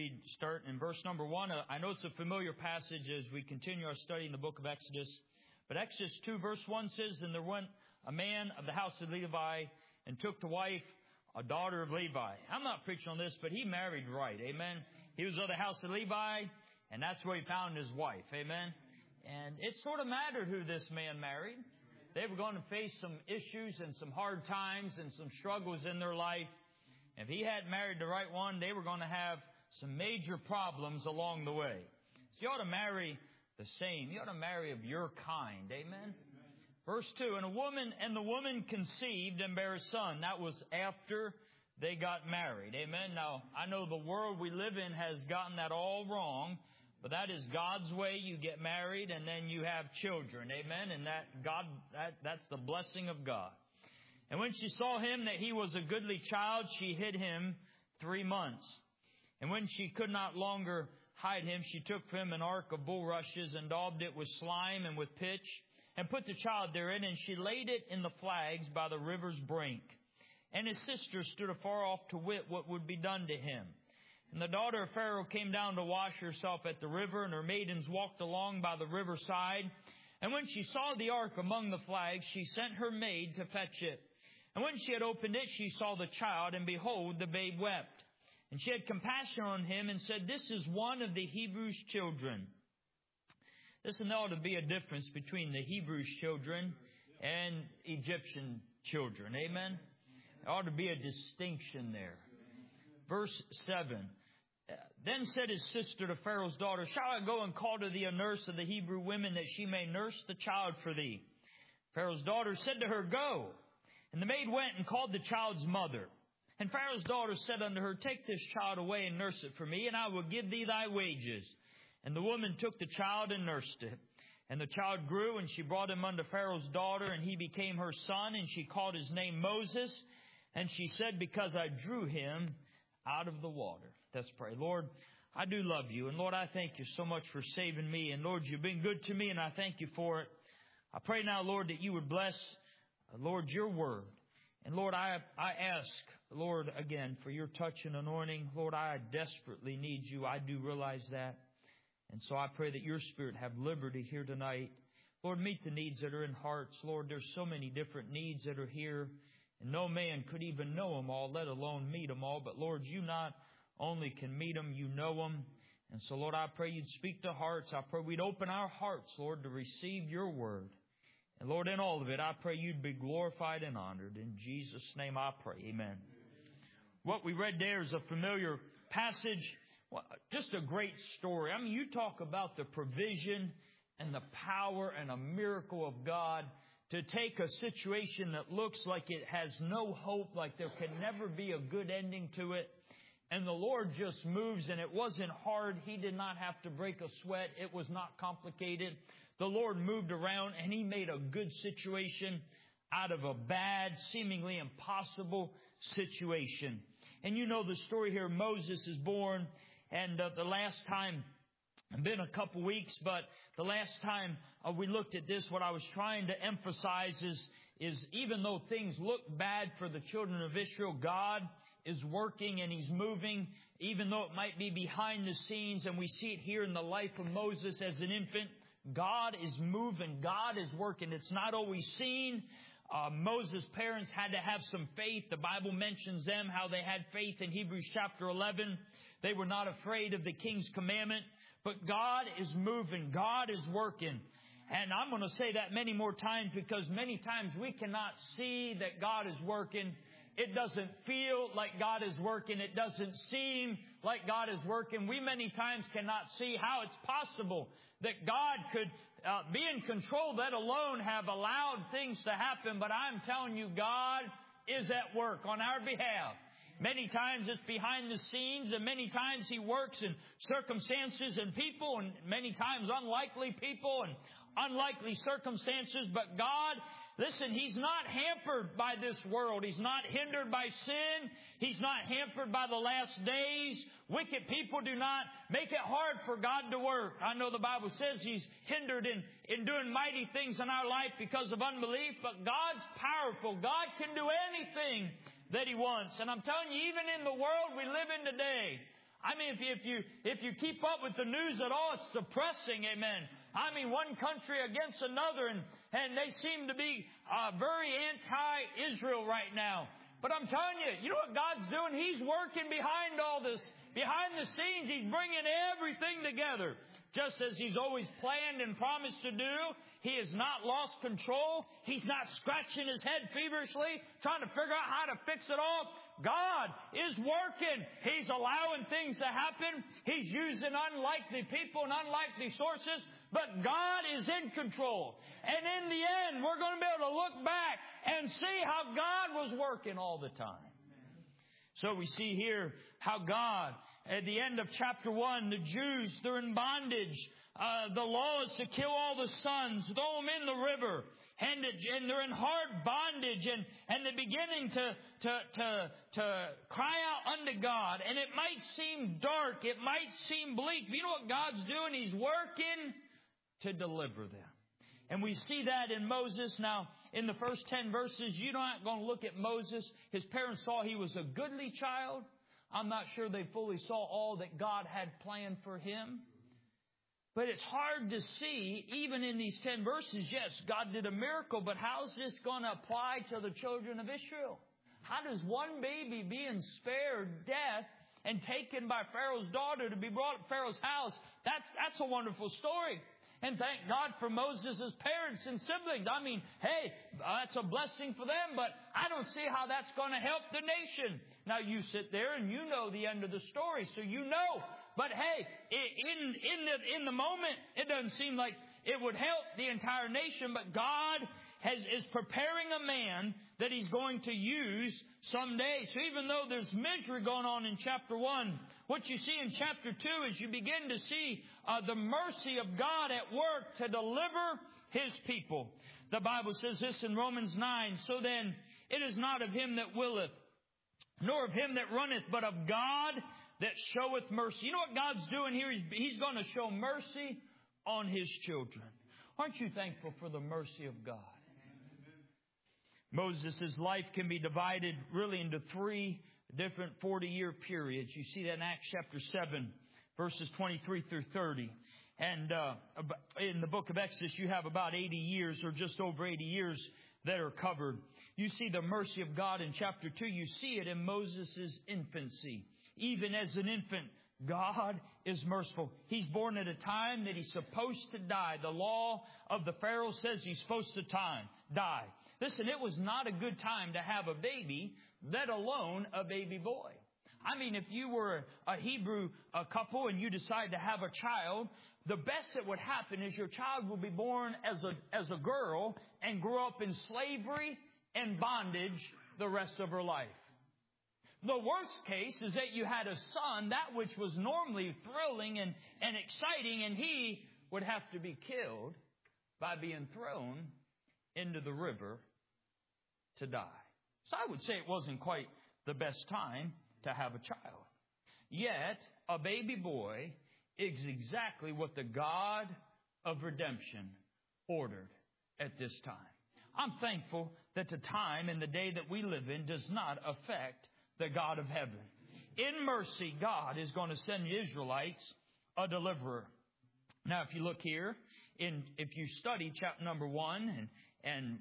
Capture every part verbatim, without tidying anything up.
read, start in verse number one. Uh, I know it's a familiar passage as we continue our study in the book of Exodus. But Exodus two verse one says, "And there went a man of the house of Levi and took to wife a daughter of Levi." I'm not preaching on this, but he married right. Amen. He was of the house of Levi, and that's where he found his wife. Amen. And it sort of mattered who this man married. They were going to face some issues and some hard times and some struggles in their life. If he hadn't married the right one, they were going to have some major problems along the way. So you ought to marry the same. You ought to marry of your kind. Amen. Verse two, "And a woman, and the woman conceived and bare a son." That was after they got married. Amen. Now, I know the world we live in has gotten that all wrong, but that is God's way. You get married and then you have children. Amen. And that God, that, that's the blessing of God. "And when she saw him that he was a goodly child, she hid him three months. And when she could not longer hide him, she took for him an ark of bulrushes and daubed it with slime and with pitch, and put the child therein, and she laid it in the flags by the river's brink. And his sister stood afar off to wit what would be done to him. And the daughter of Pharaoh came down to wash herself at the river, and her maidens walked along by the riverside. And when she saw the ark among the flags, she sent her maid to fetch it. And when she had opened it, she saw the child, and behold, the babe wept. And she had compassion on him, and said, This is one of the Hebrews' children." Listen, there ought to be a difference between the Hebrews' children and Egyptian children. Amen? There ought to be a distinction there. Verse seven. "Then said his sister to Pharaoh's daughter, Shall I go and call to thee a nurse of the Hebrew women, that she may nurse the child for thee? Pharaoh's daughter said to her, Go. And the maid went and called the child's mother. And Pharaoh's daughter said unto her, Take this child away and nurse it for me, and I will give thee thy wages. And the woman took the child and nursed it. And the child grew, and she brought him unto Pharaoh's daughter, and he became her son, and she called his name Moses. And she said, Because I drew him out of the water." Let's pray. Lord, I do love you. And Lord, I thank you so much for saving me. And Lord, you've been good to me, and I thank you for it. I pray now, Lord, that you would bless, Lord, your word. And Lord, I, I ask, Lord, again, for your touch and anointing. Lord, I desperately need you. I do realize that. And so I pray that your Spirit have liberty here tonight. Lord, meet the needs that are in hearts. Lord, there's so many different needs that are here. And no man could even know them all, let alone meet them all. But Lord, you not only can meet them, you know them. And so, Lord, I pray you'd speak to hearts. I pray we'd open our hearts, Lord, to receive your word. And Lord, in all of it, I pray you'd be glorified and honored. In Jesus' name I pray. Amen. What we read there is a familiar passage. Well, just a great story. I mean, you talk about the provision and the power and a miracle of God to take a situation that looks like it has no hope, like there can never be a good ending to it. And the Lord just moves, and it wasn't hard. He did not have to break a sweat. It was not complicated. The Lord moved around, and He made a good situation out of a bad, seemingly impossible situation. And you know the story here. Moses is born. And uh, the last time, it's been a couple weeks, but the last time uh, we looked at this, what I was trying to emphasize is, is even though things look bad for the children of Israel, God is working and He's moving, even though it might be behind the scenes. And we see it here in the life of Moses as an infant. God is moving. God is working. It's not always seen. Uh, Moses' parents had to have some faith. The Bible mentions them, how they had faith in Hebrews chapter eleven. They were not afraid of the king's commandment. But God is moving. God is working. And I'm going to say that many more times, because many times we cannot see that God is working. It doesn't feel like God is working. It doesn't seem like God is working. We many times cannot see how it's possible that God could uh, be in control, let alone have allowed things to happen. But I'm telling you, God is at work on our behalf. Many times it's behind the scenes, and many times He works in circumstances and people, and many times unlikely people and unlikely circumstances. But God, listen, He's not hampered by this world. He's not hindered by sin. He's not hampered by the last days. Wicked people do not make it hard for God to work. I know the Bible says He's hindered in, in doing mighty things in our life because of unbelief, but God's powerful. God can do anything that He wants. And I'm telling you, even in the world we live in today, I mean, if you, if you, if you keep up with the news at all, it's depressing, amen. I mean, one country against another, and, and they seem to be uh, very anti-Israel right now. But I'm telling you, you know what God's doing? He's working behind all this. Behind the scenes, He's bringing everything together. Just as He's always planned and promised to do. He has not lost control. He's not scratching His head feverishly, trying to figure out how to fix it all. God is working. He's allowing things to happen. He's using unlikely people and unlikely sources. But God is in control. And in the end, we're going to be able to look back and see how God was working all the time. So we see here how God, at the end of chapter one, the Jews, they're in bondage. Uh, the law is to kill all the sons, throw them in the river. And, and they're in hard bondage, and, and they're beginning to, to, to, to cry out unto God. And it might seem dark. It might seem bleak. But you know what God's doing? He's working to deliver them. And we see that in Moses. Now, in the first ten verses, you're not going to look at Moses. His parents saw he was a goodly child. I'm not sure they fully saw all that God had planned for him. But it's hard to see, even in these ten verses, yes, God did a miracle, but how's this going to apply to the children of Israel? How does one baby being spared death and taken by Pharaoh's daughter to be brought to Pharaoh's house? That's, that's a wonderful story. And thank God for Moses' parents and siblings. I mean, hey, that's a blessing for them, but I don't see how that's going to help the nation. Now, you sit there and you know the end of the story, so you know. But hey, in, in, the, in the moment, it doesn't seem like it would help the entire nation, but God has, is preparing a man that He's going to use someday. So even though there's misery going on in chapter one, what you see in chapter two is you begin to see uh, the mercy of God at work to deliver His people. The Bible says this in Romans nine, so then it is not of him that willeth, nor of him that runneth, but of God that showeth mercy. You know what God's doing here? He's, he's going to show mercy on His children. Aren't you thankful for the mercy of God? Moses' life can be divided really into three different forty-year periods. You see that in Acts chapter seven, verses twenty-three through thirty. And uh, in the book of Exodus, you have about eighty years, or just over eighty years, that are covered. You see the mercy of God in chapter two. You see it in Moses' infancy. Even as an infant, God is merciful. He's born at a time that He's supposed to die. The law of the Pharaoh says He's supposed to time, die. Listen, it was not a good time to have a baby, let alone a baby boy. I mean, if you were a Hebrew a couple and you decide to have a child, the best that would happen is your child will be born as a, as a girl and grow up in slavery and bondage the rest of her life. The worst case is that you had a son, that which was normally thrilling and, and exciting, and he would have to be killed by being thrown into the river to die. So I would say it wasn't quite the best time to have a child. Yet, a baby boy is exactly what the God of redemption ordered at this time. I'm thankful that the time and the day that we live in does not affect the God of heaven. In mercy, God is going to send the Israelites a deliverer. Now, if you look here, in if you study chapter number one, and and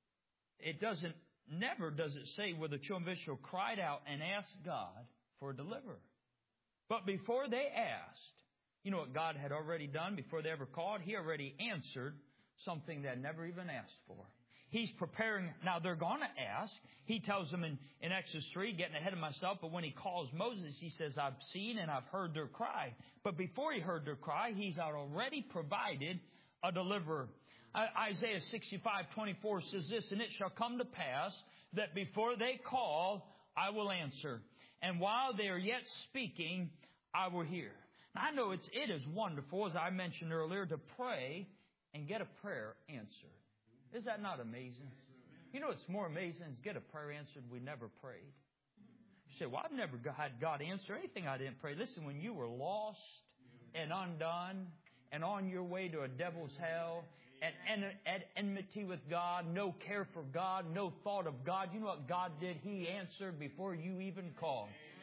it doesn't, never does it say where the children of Israel cried out and asked God for a deliverer. But before they asked, you know what God had already done before they ever called? He already answered something they had never even asked for. He's preparing. Now they're going to ask. He tells them in, in Exodus three, getting ahead of myself, but when He calls Moses, He says, I've seen and I've heard their cry. But before He heard their cry, He's already provided a deliverer. Isaiah sixty-five twenty-four says this, and it shall come to pass that before they call, I will answer. And while they are yet speaking, I will hear. Now, I know it's, it is wonderful, as I mentioned earlier, to pray and get a prayer answered. Is that not amazing? You know what's more amazing is get a prayer answered we never prayed. You say, well, I've never had God answer anything I didn't pray. Listen, when you were lost and undone and on your way to a devil's hell and, and at enmity with God, no care for God, no thought of God, you know what God did? He answered before you even called.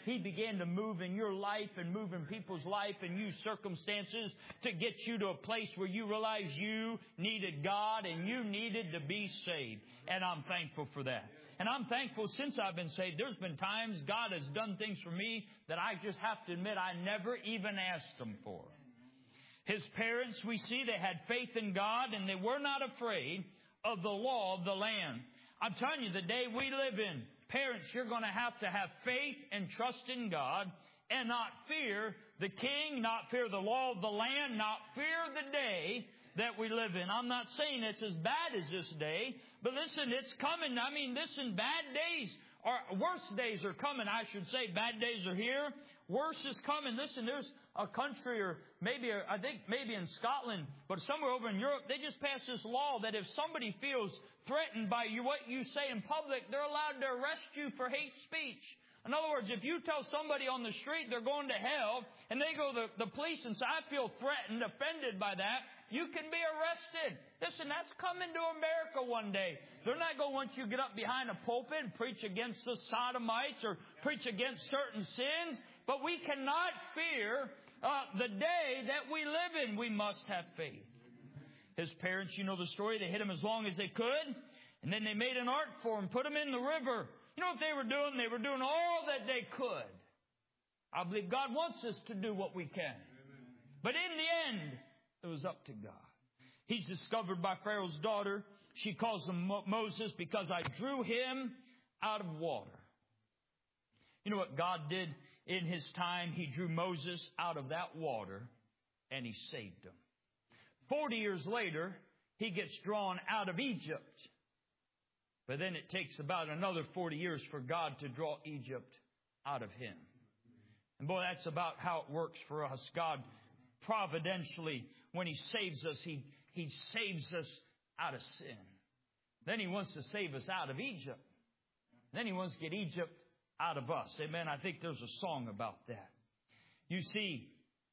He began to move in your life and move in people's life and use circumstances to get you to a place where you realize you needed God and you needed to be saved. And I'm thankful for that. And I'm thankful since I've been saved. There's been times God has done things for me that I just have to admit I never even asked Him for. His parents, we see, they had faith in God and they were not afraid of the law of the land. I'm telling you, the day we live in, parents, you're going to have to have faith and trust in God and not fear the king, not fear the law of the land, not fear the day that we live in. I'm not saying it's as bad as this day, but listen, it's coming. I mean, listen, bad days or worse days are coming, I should say. Bad days are here. Worse is coming. Listen, there's a country, or maybe, I think maybe in Scotland, but somewhere over in Europe, they just passed this law that if somebody feels threatened by you, what you say in public, they're allowed to arrest you for hate speech. In other words, if you tell somebody on the street they're going to hell, and they go to the police and say, I feel threatened, offended by that, you can be arrested. Listen, that's coming to America one day. They're not going to want you to get up behind a pulpit and preach against the sodomites or preach against certain sins. But we cannot fear uh, the day that we live in. We must have faith. His parents, you know the story, they hid him as long as they could. And then they made an ark for him, put him in the river. You know what they were doing? They were doing all that they could. I believe God wants us to do what we can. But in the end, it was up to God. He's discovered by Pharaoh's daughter. She calls him Mo- Moses because I drew him out of water. You know what God did in His time? He drew Moses out of that water and He saved him. Forty years later, he gets drawn out of Egypt. But then it takes about another forty years for God to draw Egypt out of him. And boy, that's about how it works for us. God providentially, when He saves us, He, he saves us out of sin. Then He wants to save us out of Egypt. Then He wants to get Egypt out of us. Amen. I think there's a song about that. You see,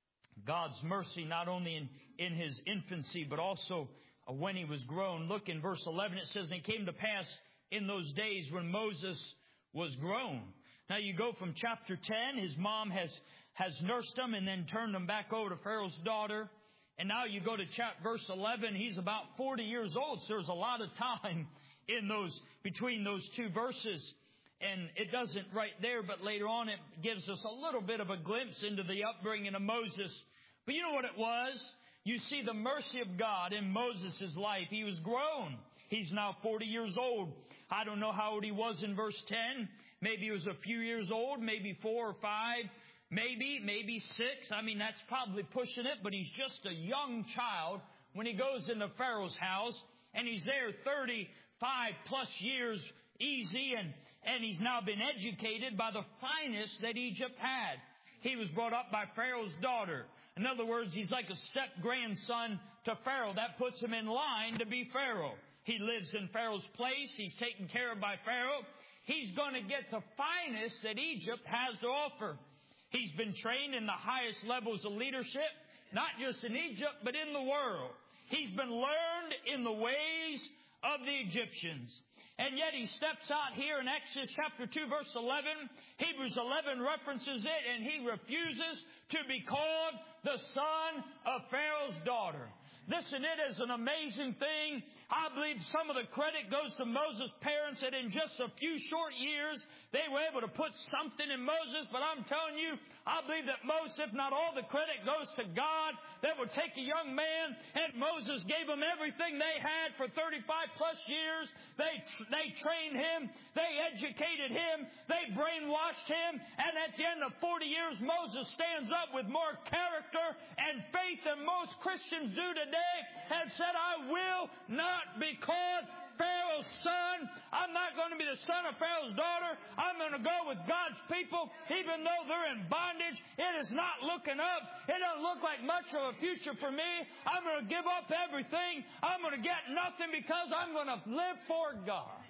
God's mercy not only in, in His infancy, but also when He was grown. Look in verse eleven, it says, and it came to pass in those days when Moses was grown. Now you go from chapter ten, his mom has, has nursed him and then turned him back over to Pharaoh's daughter. And now you go to chapter, verse eleven, he's about forty years old. So there's a lot of time in those, between those two verses. And it doesn't right there, but later on it gives us a little bit of a glimpse into the upbringing of Moses. But you know what it was? You see the mercy of God in Moses' life. He was grown. He's now forty years old. I don't know how old he was in verse ten. Maybe he was a few years old, maybe four or five, maybe, maybe six. I mean, that's probably pushing it, but he's just a young child when he goes into Pharaoh's house, and he's there thirty-five plus years easy, and, and he's now been educated by the finest that Egypt had. He was brought up by Pharaoh's daughter. In other words, he's like a step-grandson to Pharaoh. That puts him in line to be Pharaoh. He lives in Pharaoh's place. He's taken care of by Pharaoh. He's going to get the finest that Egypt has to offer. He's been trained in the highest levels of leadership, not just in Egypt, but in the world. He's been learned in the ways of the Egyptians. And yet he steps out here in Exodus chapter two, verse eleven. Hebrews eleven references it, and he refuses to be called the son of Pharaoh's daughter. Listen, it is an amazing thing. I believe some of the credit goes to Moses' parents that in just a few short years, they were able to put something in Moses. But I'm telling you, I believe that most, if not all, the credit goes to God that would take a young man, and Moses gave him everything they had for thirty-five plus years. They, they trained him. They educated him. They brainwashed him. And at the end of forty years, Moses stands up with more character and faith than most Christians do today and said, I will not be called Pharaoh's son. I'm not going to be the son of Pharaoh's daughter. I'm going to go with God's people. Even though they're in bondage, it is not looking up. It doesn't look like much of a future for me. I'm going to give up everything. I'm going to get nothing because I'm going to live for God.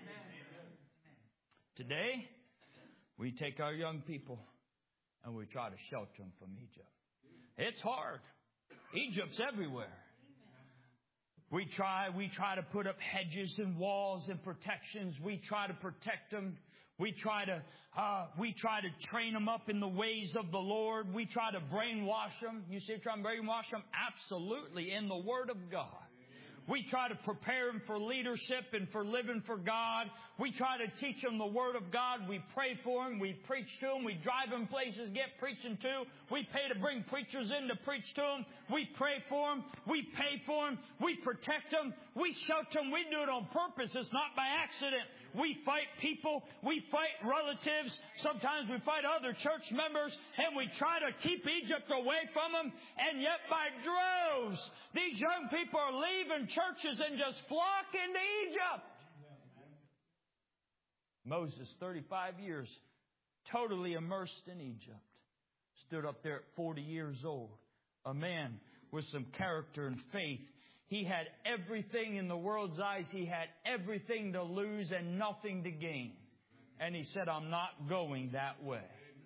Today, we take our young people and we try to shelter them from Egypt. It's hard. Egypt's everywhere. We try, we try to put up hedges and walls and protections. We try to protect them. We try to, uh, we try to train them up in the ways of the Lord. We try to brainwash them. You say try to brainwash them? Absolutely, in the Word of God. We try to prepare them for leadership and for living for God. We try to teach them the Word of God. We pray for them. We preach to them. We drive them places, get preaching to. We pay to bring preachers in to preach to them. We pray for them. We pay for them. We protect them. We shout to them. We do it on purpose. It's not by accident. We fight people. We fight relatives. Sometimes we fight other church members. And we try to keep Egypt away from them. And yet by droves, these young people are leaving churches and just flock into Egypt. Moses, thirty-five years, totally immersed in Egypt. Stood up there at forty years old. A man with some character and faith. He had everything in the world's eyes. He had everything to lose and nothing to gain. And he said, I'm not going that way.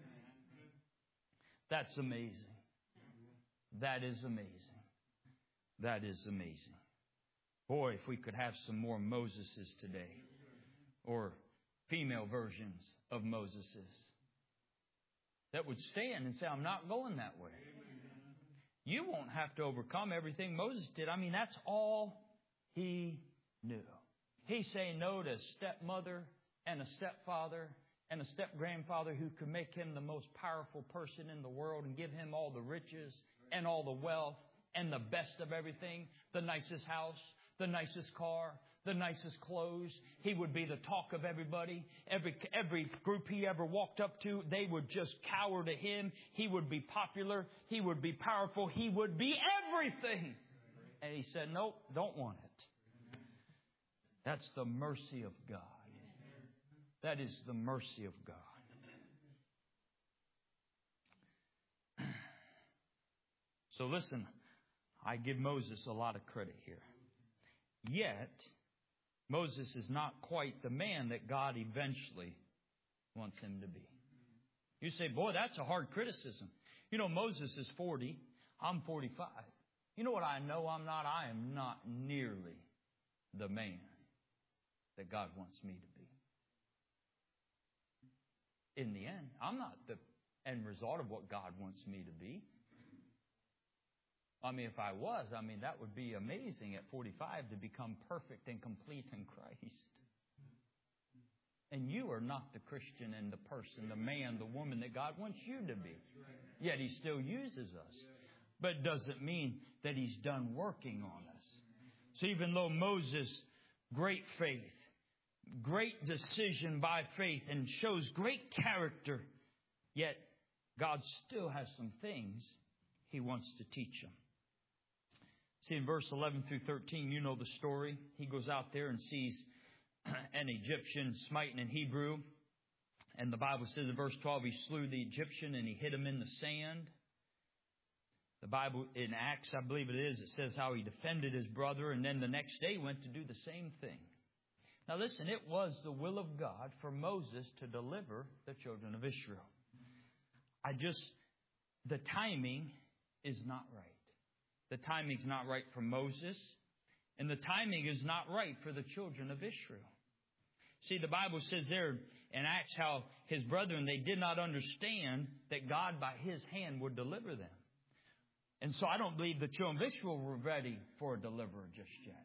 That's amazing. That is amazing. That is amazing. Boy, if we could have some more Moseses today. Or female versions of Moseses. That would stand and say, I'm not going that way. You won't have to overcome everything Moses did. I mean, that's all he knew. He's saying no to a stepmother and a stepfather and a step-grandfather who could make him the most powerful person in the world and give him all the riches and all the wealth and the best of everything, the nicest house, the nicest car, the nicest clothes. He would be the talk of everybody. Every every group he ever walked up to, they would just cower to him. He would be popular. He would be powerful. He would be everything. And he said, nope, don't want it. That's the mercy of God. That is the mercy of God. So listen, I give Moses a lot of credit here. Yet, Moses is not quite the man that God eventually wants him to be. You say, boy, that's a hard criticism. You know, Moses is forty. I'm forty-five. You know what I know I'm not? I am not nearly the man that God wants me to be. In the end, I'm not the end result of what God wants me to be. I mean, if I was, I mean, that would be amazing at forty-five to become perfect and complete in Christ. And you are not the Christian and the person, the man, the woman that God wants you to be. Yet He still uses us. But it doesn't mean that He's done working on us. So even though Moses, great faith, great decision by faith, and shows great character, yet God still has some things He wants to teach him. See, in verse eleven through thirteen, you know the story. He goes out there and sees an Egyptian smiting an Hebrew. And the Bible says in verse twelve, he slew the Egyptian and he hid him in the sand. The Bible in Acts, I believe it is, it says how he defended his brother. And then the next day went to do the same thing. Now listen, it was the will of God for Moses to deliver the children of Israel. I just, the timing is not right. The timing's not right for Moses. And the timing is not right for the children of Israel. See, the Bible says there in Acts how his brethren, they did not understand that God by His hand would deliver them. And so I don't believe the children of Israel were ready for a deliverer just yet.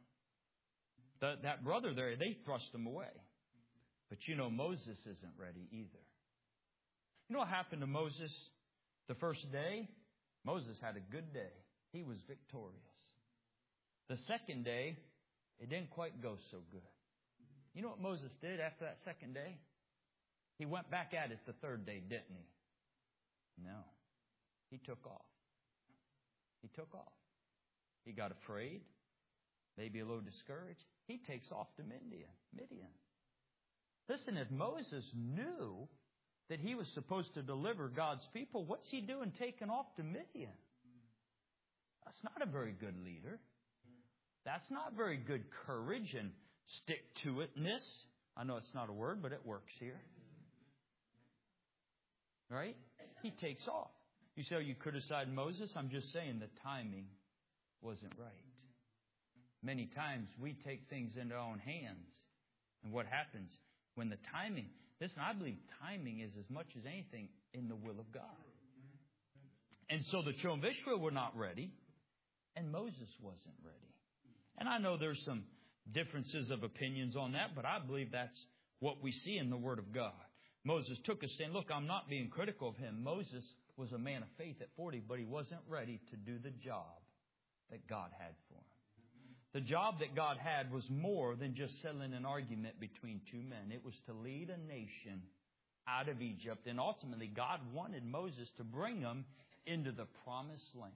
The, that brother there, they thrust him away. But you know, Moses isn't ready either. You know what happened to Moses the first day? Moses had a good day. He was victorious. The second day, it didn't quite go so good. You know what Moses did after that second day? He went back at it the third day, didn't he? No. He took off. He took off. He got afraid, maybe a little discouraged. He takes off to Midian. Midian. Listen, if Moses knew that he was supposed to deliver God's people, what's he doing taking off to Midian? That's not a very good leader. That's not very good courage and stick-to-itness. I know it's not a word, but it works here. Right? He takes off. You say, oh, you criticized Moses? I'm just saying the timing wasn't right. Many times we take things into our own hands. And what happens when the timing, Listen, I believe timing is as much as anything in the will of God. And so the children of Israel were not ready, and Moses wasn't ready. And I know there's some differences of opinions on that, but I believe that's what we see in the Word of God. Moses took a stand. Look, I'm not being critical of him. Moses was a man of faith at forty, but he wasn't ready to do the job that God had for him. The job that God had was more than just settling an argument between two men. It was to lead a nation out of Egypt. And ultimately, God wanted Moses to bring them into the promised land.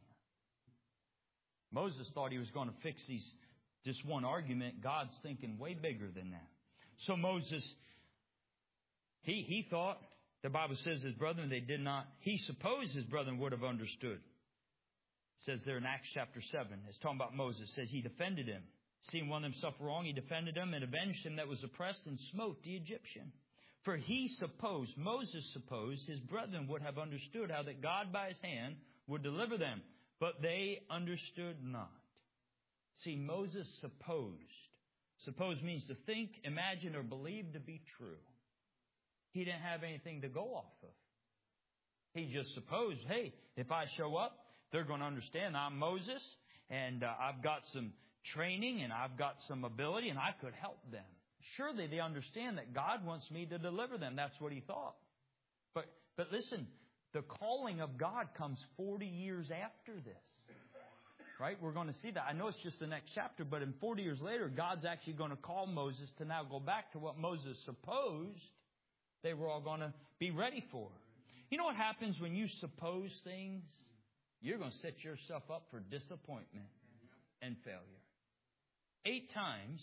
Moses thought he was going to fix these, this one argument. God's thinking way bigger than that. So Moses, he, he thought, the Bible says his brethren, they did not, he supposed his brethren would have understood. It says there in Acts chapter seven, it's talking about Moses. It says he defended him. Seeing one of them suffer wrong, he defended him and avenged him that was oppressed and smote the Egyptian. For he supposed, Moses supposed, his brethren would have understood how that God by his hand would deliver them. But they understood not. See, Moses supposed. Suppose means to think, imagine, or believe to be true. He didn't have anything to go off of. He just supposed, hey, if I show up, they're going to understand I'm Moses, and uh, I've got some training, and I've got some ability, and I could help them. Surely they understand that God wants me to deliver them. That's what he thought. But but listen, the calling of God comes forty years after this. Right? We're going to see that. I know it's just the next chapter, but in forty years later, God's actually going to call Moses to now go back to what Moses supposed they were all going to be ready for. You know what happens when you suppose things? You're going to set yourself up for disappointment and failure. Eight times,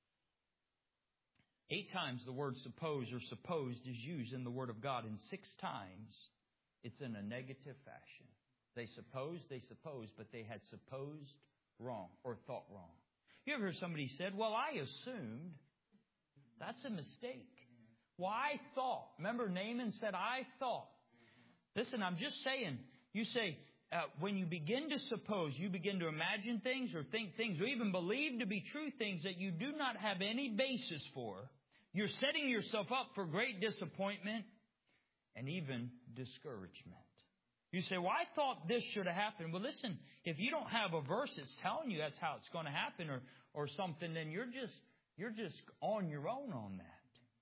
eight times the word suppose or supposed is used in the Word of God. And six times it's in a negative fashion. They supposed, they supposed, but they had supposed wrong or thought wrong. You ever heard somebody said, well, I assumed. That's a mistake. Well, I thought. Remember, Naaman said, I thought. Listen, I'm just saying, you say, uh, when you begin to suppose, you begin to imagine things or think things or even believe to be true things that you do not have any basis for, you're setting yourself up for great disappointment and even discouragement. You say, well, I thought this should have happened. Well, listen, if you don't have a verse that's telling you that's how it's going to happen or, or something, then you're just, you're just on your own on that.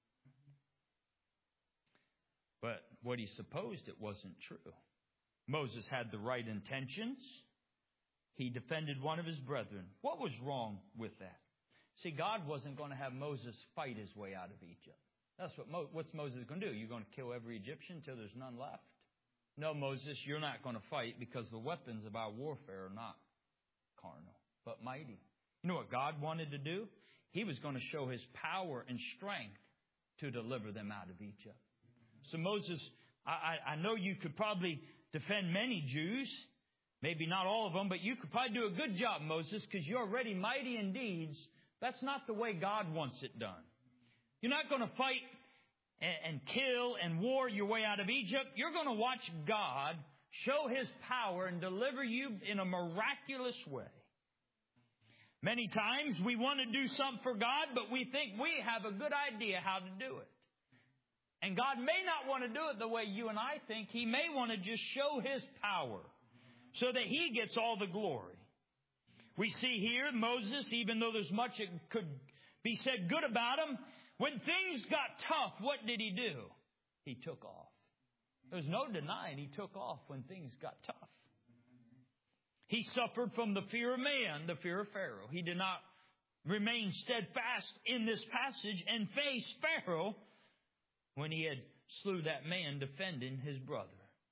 But what he supposed, it wasn't true. Moses had the right intentions. He defended one of his brethren. What was wrong with that? See, God wasn't going to have Moses fight his way out of Egypt. That's what Mo- what's Moses going to do? You're going to kill every Egyptian until there's none left? No, Moses, you're not going to fight because the weapons of our warfare are not carnal, but mighty. You know what God wanted to do? He was going to show his power and strength to deliver them out of Egypt. So Moses, I, I know you could probably defend many Jews, maybe not all of them, but you could probably do a good job, Moses, because you're already mighty in deeds. That's not the way God wants it done. You're not going to fight and, and kill and war your way out of Egypt. You're going to watch God show his power and deliver you in a miraculous way. Many times we want to do something for God, but we think we have a good idea how to do it. And God may not want to do it the way you and I think. He may want to just show his power so that he gets all the glory. We see here Moses, even though there's much that could be said good about him, when things got tough, what did he do? He took off. There's no denying he took off when things got tough. He suffered from the fear of man, the fear of Pharaoh. He did not remain steadfast in this passage and face Pharaoh when he had slew that man defending his brother.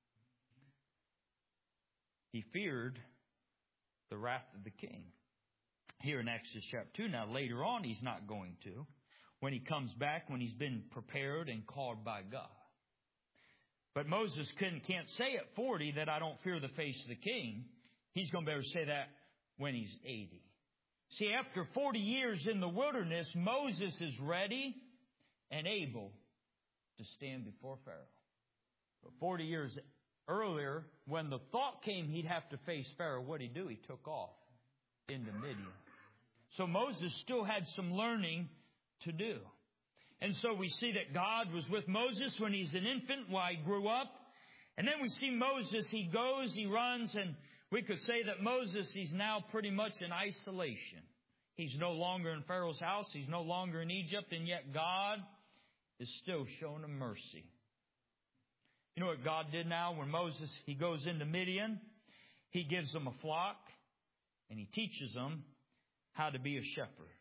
He feared the wrath of the king. Here in Exodus chapter two, now later on he's not going to. When he comes back, when he's been prepared and called by God. But Moses couldn't, can't say at forty that I don't fear the face of the king. He's going to be able to say that when he's eighty. See, after forty years in the wilderness, Moses is ready and able to stand before Pharaoh. But forty years earlier, when the thought came he'd have to face Pharaoh, what did he do? He took off into Midian. So Moses still had some learning to do. And so we see that God was with Moses when he's an infant, while he grew up. And then we see Moses, he goes, he runs, and we could say that Moses, he's now pretty much in isolation. He's no longer in Pharaoh's house. He's no longer in Egypt. And yet God is still showing him mercy. You know what God did now when Moses, he goes into Midian? He gives them a flock and he teaches them how to be a shepherd.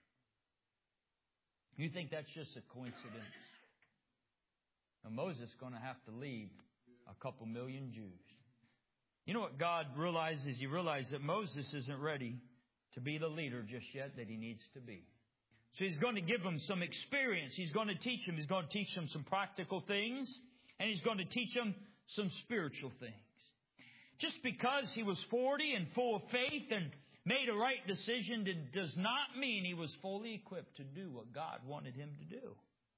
You think that's just a coincidence? Now, Moses is going to have to lead a couple million Jews. You know what God realizes? He realized that Moses isn't ready to be the leader just yet that he needs to be. So he's going to give him some experience. He's going to teach him. He's going to teach him some practical things. And he's going to teach him some spiritual things. Just because he was forty and full of faith and made a right decision does not mean he was fully equipped to do what God wanted him to do.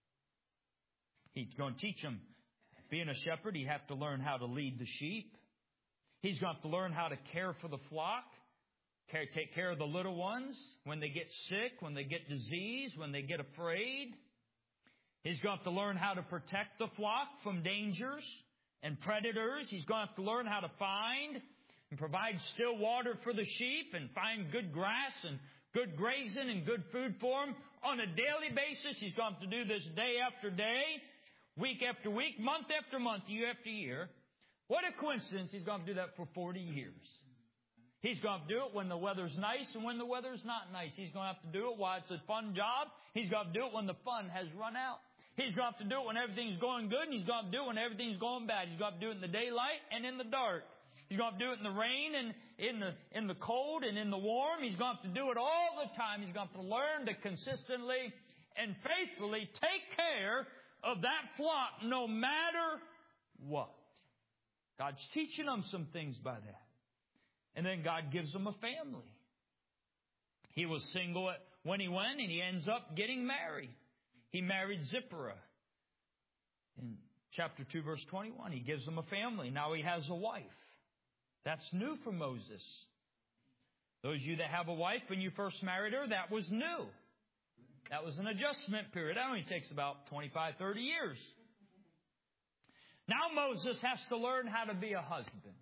He's going to teach him, being a shepherd, you have to learn how to lead the sheep. He's going to have to learn how to care for the flock. Care, take care of the little ones when they get sick, when they get disease, when they get afraid. He's going to have to learn how to protect the flock from dangers and predators. He's going to have to learn how to find and provide still water for the sheep and find good grass and good grazing and good food for them on a daily basis. He's going to have to do this day after day, week after week, month after month, year after year. What a coincidence. He's going to do that for forty years. He's going to do it when the weather's nice and when the weather's not nice. He's going to have to do it while it's a fun job. He's going to do it when the fun has run out. He's going to have to do it when everything's going good, and he's going to do it when everything's going bad. He's going to do it in the daylight and in the dark. He's going to do it in the rain and in the in the cold and in the warm. He's going to have to do it all the time. He's going to have to learn to consistently and faithfully take care of that flock no matter what. God's teaching them some things by that. And then God gives him a family. He was single when he went, and he ends up getting married. He married Zipporah. In chapter two, verse twenty-one, he gives him a family. Now he has a wife. That's new for Moses. Those of you that have a wife, when you first married her, that was new. That was an adjustment period. That only takes about twenty-five, thirty years. Now Moses has to learn how to be a husband.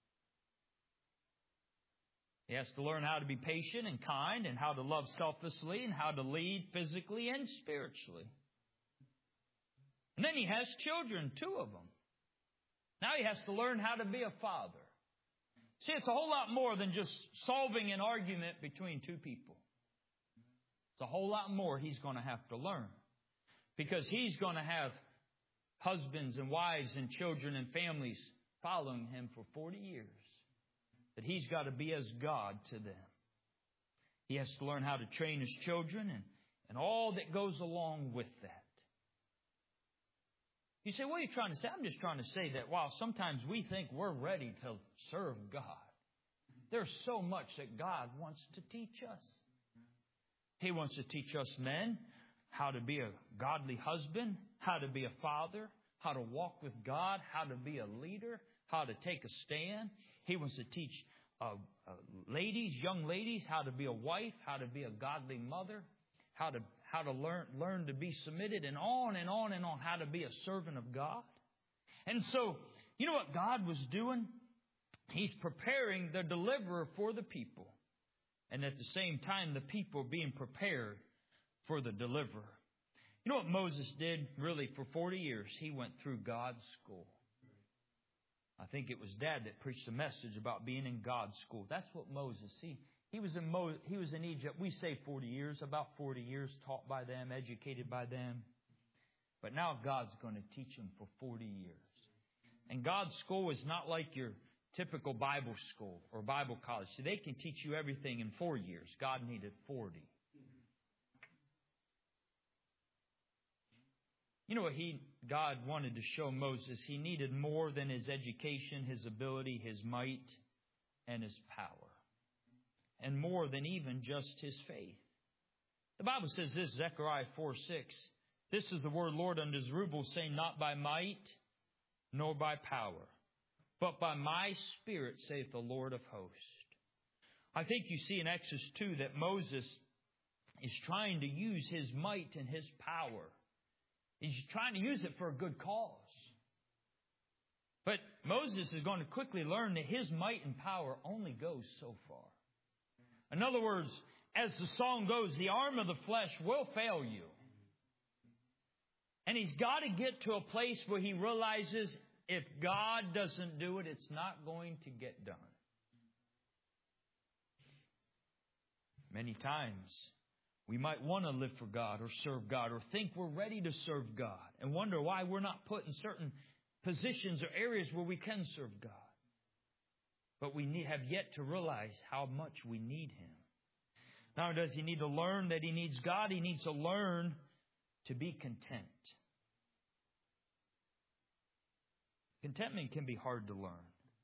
He has to learn how to be patient and kind and how to love selflessly and how to lead physically and spiritually. And then he has children, two of them. Now he has to learn how to be a father. See, it's a whole lot more than just solving an argument between two people. It's a whole lot more he's going to have to learn. Because he's going to have husbands and wives and children and families following him for forty years. That he's got to be as God to them. He has to learn how to train his children and, and all that goes along with that. You say, what are you trying to say? I'm just trying to say that while sometimes we think we're ready to serve God, there's so much that God wants to teach us. He wants to teach us men how to be a godly husband, how to be a father, how to walk with God, how to be a leader, how to take a stand. He wants to teach uh, uh, ladies, young ladies, how to be a wife, how to be a godly mother, how to how to learn learn to be submitted, and on and on and on, how to be a servant of God. And so, you know what God was doing? He's preparing the deliverer for the people. And at the same time, the people being prepared for the deliverer. You know what Moses did really for forty years? He went through God's school. I think it was Dad that preached a message about being in God's school. That's what Moses, see, he was in Mo, he was in Egypt. We say forty years, about forty years, taught by them, educated by them. But now God's going to teach him for forty years. And God's school is not like your typical Bible school or Bible college. See, they can teach you everything in four years. God needed forty. You know what he, God wanted to show Moses? He needed more than his education, his ability, his might, and his power. And more than even just his faith. The Bible says this, Zechariah four six. This is the word Lord unto Zerubbabel, saying, not by might, nor by power, but by my Spirit, saith the Lord of hosts. I think you see in Exodus two that Moses is trying to use his might and his power He's trying to use it for a good cause. But Moses is going to quickly learn that his might and power only goes so far. In other words, as the song goes, the arm of the flesh will fail you. And he's got to get to a place where he realizes if God doesn't do it, it's not going to get done. Many times, we might want to live for God or serve God or think we're ready to serve God and wonder why we're not put in certain positions or areas where we can serve God. But we need, have yet to realize how much we need Him. Not only does he need to learn that he needs God, he needs to learn to be content. Contentment can be hard to learn.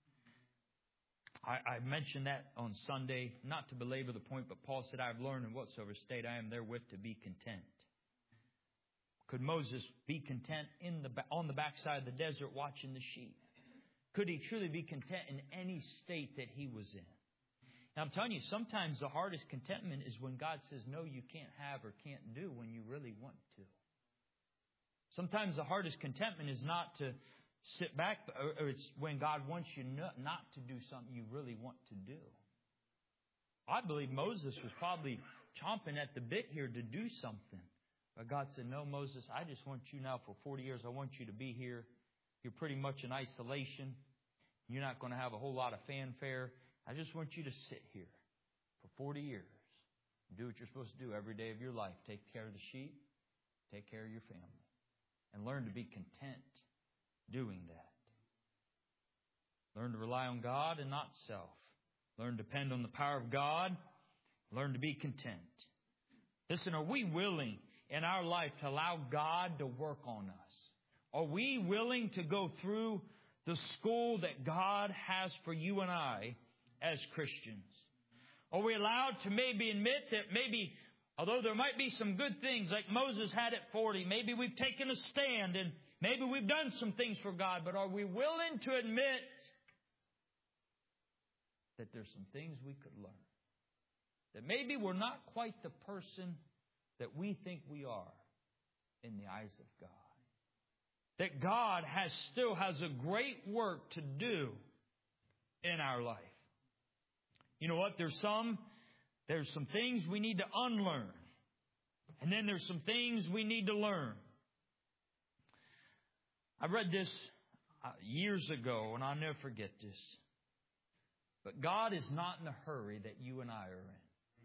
I, I mentioned that on Sunday, not to belabor the point, but Paul said, I have learned in whatsoever state I am therewith to be content. Could Moses be content in the on the backside of the desert watching the sheep? Could he truly be content in any state that he was in? Now, I'm telling you, sometimes the hardest contentment is when God says, no, you can't have or can't do when you really want to. Sometimes the hardest contentment is not to sit back, or it's when God wants you not to do something you really want to do. I believe Moses was probably chomping at the bit here to do something. But God said, no, Moses, I just want you now for forty years. I want you to be here. You're pretty much in isolation. You're not going to have a whole lot of fanfare. I just want you to sit here for forty years. Do what you're supposed to do every day of your life. Take care of the sheep. Take care of your family. And learn to be content doing that. Learn to rely on God and not self. Learn to depend on the power of God. Learn to be content. Listen, are we willing in our life to allow God to work on us? Are we willing to go through the school that God has for you and I as Christians? Are we allowed to maybe admit that maybe, although there might be some good things like Moses had at forty, maybe we've taken a stand and maybe we've done some things for God, but are we willing to admit that there's some things we could learn? That maybe we're not quite the person that we think we are in the eyes of God. That God has still has a great work to do in our life. You know what? There's some, there's some things we need to unlearn. And then there's some things we need to learn. I read this years ago, and I'll never forget this. But God is not in the hurry that you and I are in.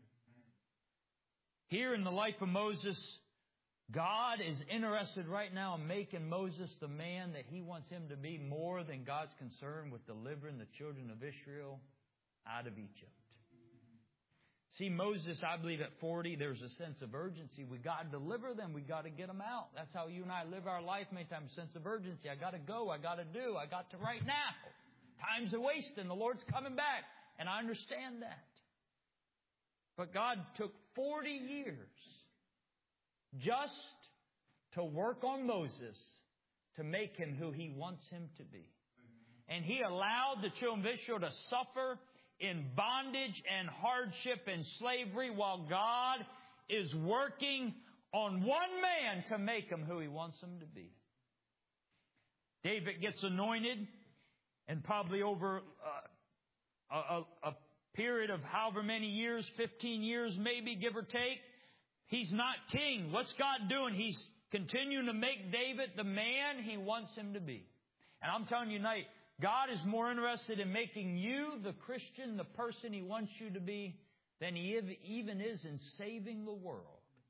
Here in the life of Moses, God is interested right now in making Moses the man that He wants him to be more than God's concerned with delivering the children of Israel out of Egypt. See, Moses, I believe at forty, there's a sense of urgency. We got to deliver them. We got to get them out. That's how you and I live our life many times, a sense of urgency. I got to go. I got to do. I got to right now. Time's a wasting. The Lord's coming back. And I understand that. But God took forty years just to work on Moses to make him who He wants him to be. And He allowed the children of Israel to suffer in bondage and hardship and slavery while God is working on one man to make him who He wants him to be. David gets anointed, and probably over uh, a, a period of however many years, fifteen years maybe, give or take, he's not king. What's God doing? He's continuing to make David the man He wants him to be. And I'm telling you tonight, God is more interested in making you the Christian, the person He wants you to be, than He even is in saving the world.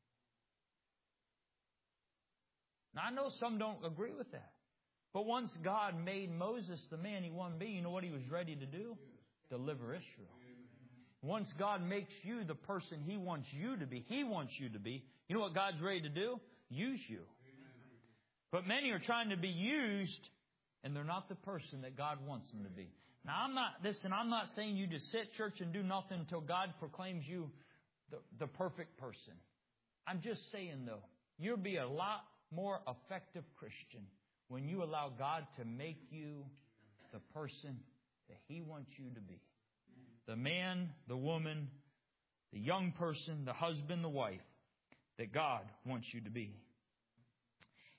Now, I know some don't agree with that. But once God made Moses the man He wanted to be, you know what He was ready to do? Deliver Israel. Once God makes you the person He wants you to be, He wants you to be, you know what God's ready to do? Use you. But many are trying to be used, and they're not the person that God wants them to be. Now, I'm not, listen, I'm not saying you just sit church and do nothing until God proclaims you the, the perfect person. I'm just saying, though, you'll be a lot more effective Christian when you allow God to make you the person that He wants you to be. The man, the woman, the young person, the husband, the wife that God wants you to be.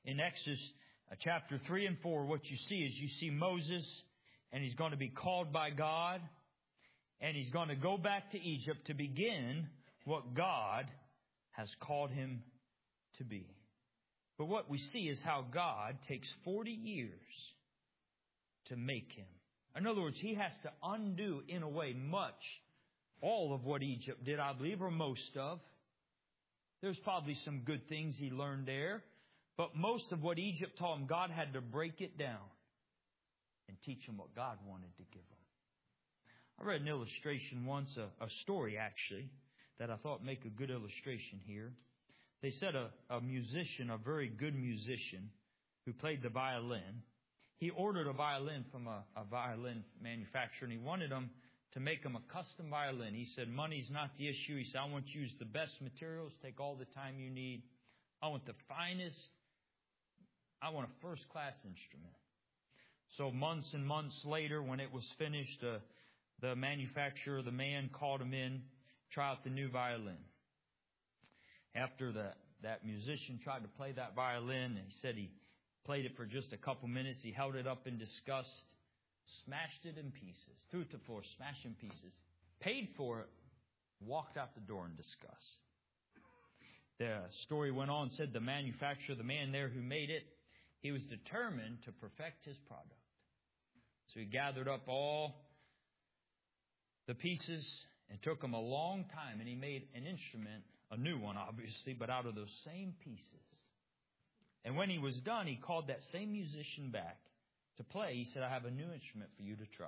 in Exodus uh, chapter three and four, what you see is you see Moses, and he's going to be called by God, and he's going to go back to Egypt to begin what God has called him to be. But what we see is how God takes forty years to make him. In other words, he has to undo, in a way, much, all of what Egypt did, I believe, or most of. There's probably some good things he learned there. But most of what Egypt taught him, God had to break it down and teach him what God wanted to give him. I read an illustration once, a, a story actually, that I thought make a good illustration here. They said a, a musician, a very good musician, who played the violin, he ordered a violin from a, a violin manufacturer, and he wanted him to make him a custom violin. He said, money's not the issue. He said, I want you to use the best materials, take all the time you need. I want the finest, I want a first-class instrument. So months and months later, when it was finished, uh, the manufacturer, the man called him in, try out the new violin. After the, that musician tried to play that violin, and he said he played it for just a couple minutes. He held it up in disgust, smashed it in pieces, threw it to the floor, smashed it in pieces, paid for it, walked out the door in disgust. The story went on, said the manufacturer, the man there who made it, he was determined to perfect his product. So he gathered up all the pieces and took them a long time, and he made an instrument, a new one obviously, but out of those same pieces. And when he was done, he called that same musician back to play. He said, I have a new instrument for you to try.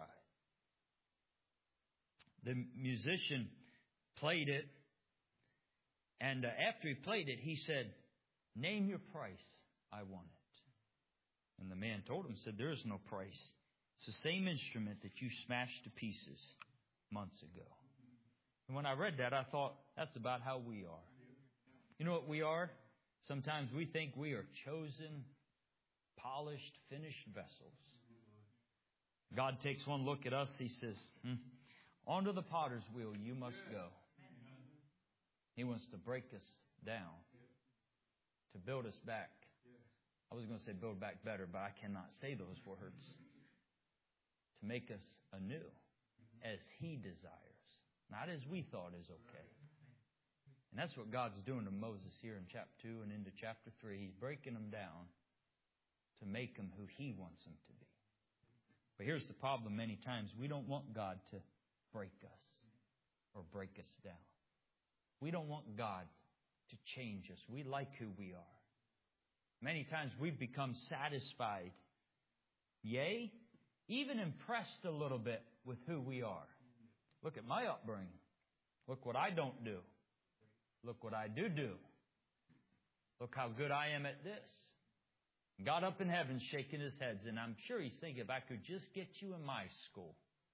The musician played it, and uh, after he played it, he said, name your price. I want it. And the man told him, said, there is no price. It's the same instrument that you smashed to pieces months ago. And when I read that, I thought, that's about how we are. You know what we are? Sometimes we think we are chosen, polished, finished vessels. God takes one look at us. He says, hmm, onto the potter's wheel you must go. He wants to break us down, to build us back. I was going to say build back better, but I cannot say those words. To make us anew, as He desires, not as we thought is okay. And that's what God's doing to Moses here in chapter two and into chapter three. He's breaking them down to make them who He wants them to be. But here's the problem many times. We don't want God to break us or break us down. We don't want God to change us. We like who we are. Many times we've become satisfied, yea, even impressed a little bit with who we are. Look at my upbringing. Look what I don't do. Look what I do do. Look how good I am at this. God up in heaven shaking His head, and I'm sure He's thinking, if I could just get you in my school,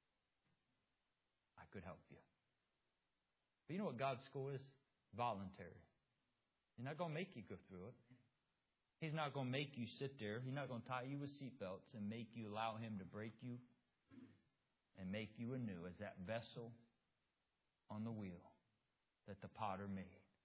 I could help you. But you know what God's school is? Voluntary. He's not going to make you go through it. He's not going to make you sit there. He's not going to tie you with seatbelts and make you allow Him to break you and make you anew as that vessel on the wheel that the potter made.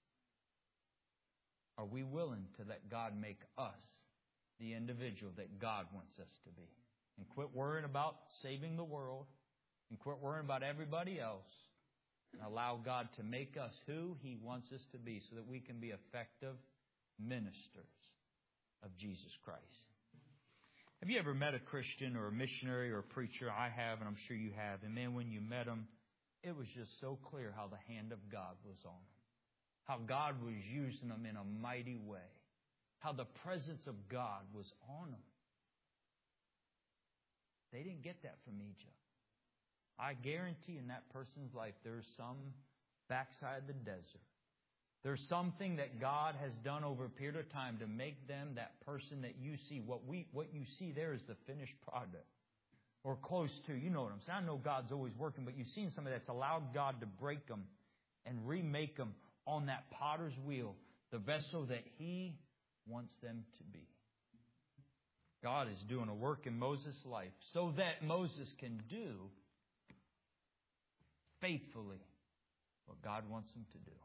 Are we willing to let God make us the individual that God wants us to be? And quit worrying about saving the world and quit worrying about everybody else. And allow God to make us who He wants us to be so that we can be effective ministers of Jesus Christ. Have you ever met a Christian or a missionary or a preacher? I have, and I'm sure you have. And man, when you met them, it was just so clear how the hand of God was on them. How God was using them in a mighty way. How the presence of God was on them. They didn't get that from Egypt. I guarantee in that person's life there's some backside of the desert. There's something that God has done over a period of time to make them that person that you see. What we, what you see there is the finished product. Or close to. You know what I'm saying. I know God's always working, but you've seen somebody that's allowed God to break them and remake them on that potter's wheel, the vessel that He wants them to be. God is doing a work in Moses' life so that Moses can do faithfully what God wants him to do.